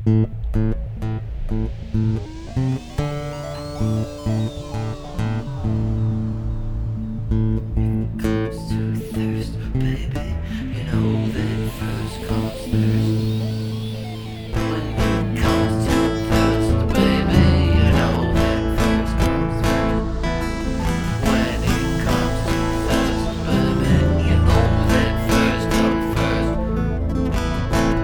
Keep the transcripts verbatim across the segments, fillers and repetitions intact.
Comes to thirst, baby. You know that first comes thirst. When it comes to thirst, baby, you know that first comes first. When it comes to thirst, baby, you know that first comes first.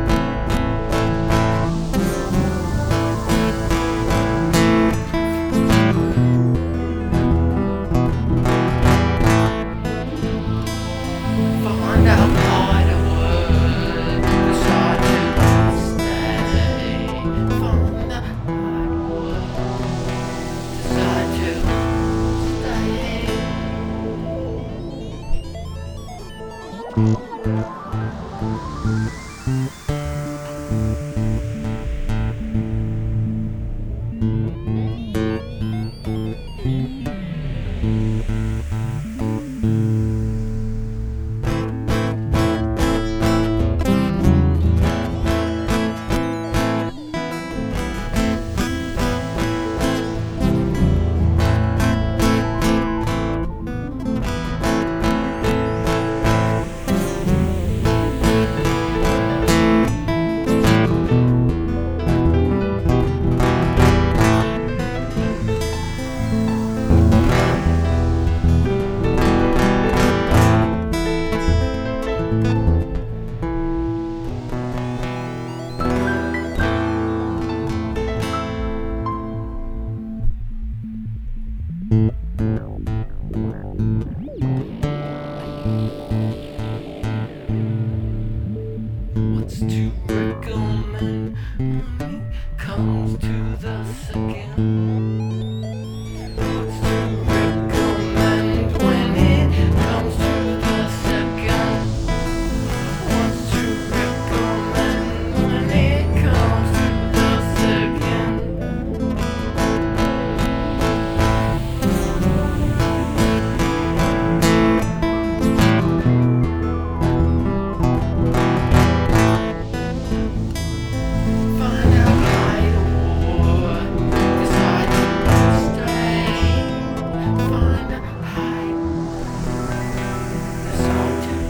Find out why the world decide to stay. Find out why the world decide to What's to recommend when it comes to the second? What's to recommend when it comes to the second? What's to recommend when it comes to the second? Find out why the war decide to stay. Find out why decide to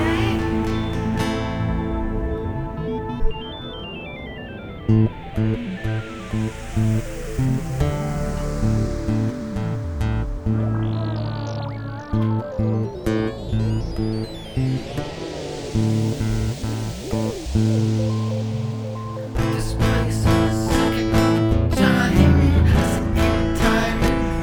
This place is sucking time, sucking time.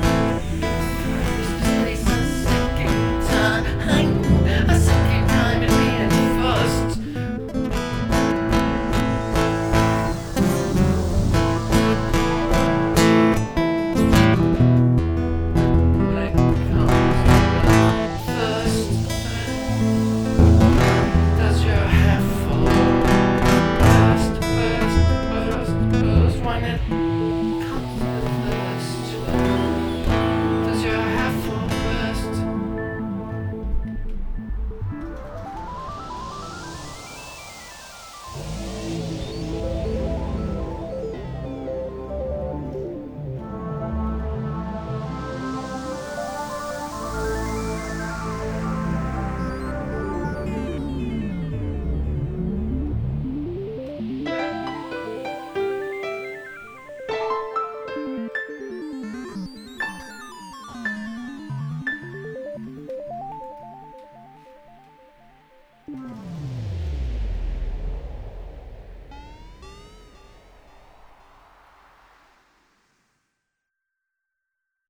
This place is sucking time, a sucking time in being first. When it comes to thirst, does your head fall? Burst, burst, burst, burst when it